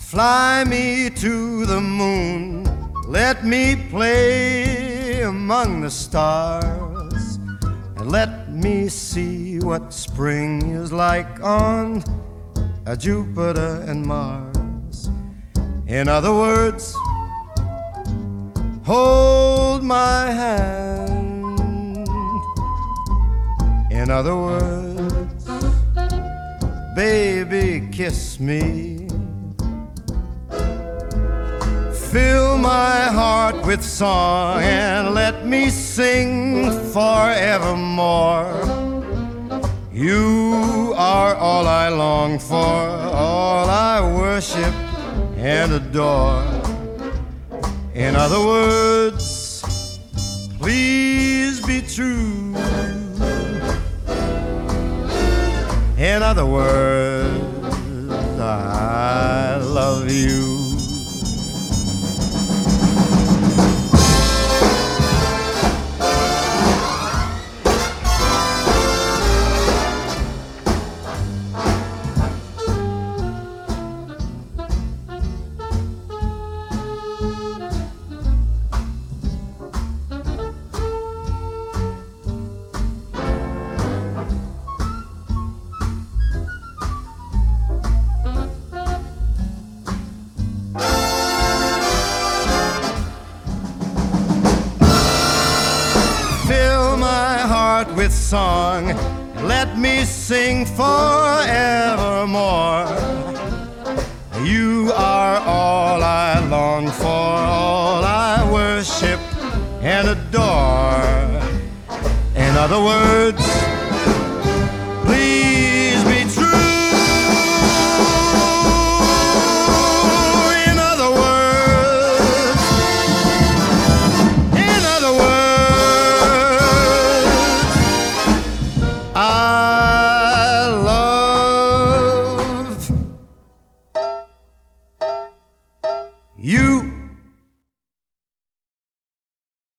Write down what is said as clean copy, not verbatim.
Fly me to the moon, let me play among the stars, and let me see what spring is like on Jupiter and Mars. In other words, hold my hand. In other words, baby, kiss me. Fill my heart with song and let me sing forevermore. You are all I long for, all I worship and adore. In other words, please be true. In other words, I love you. With song, let me sing forevermore. You are all I long for, all I worship and adore. In other words, please be true. In other words, in other words, I love you.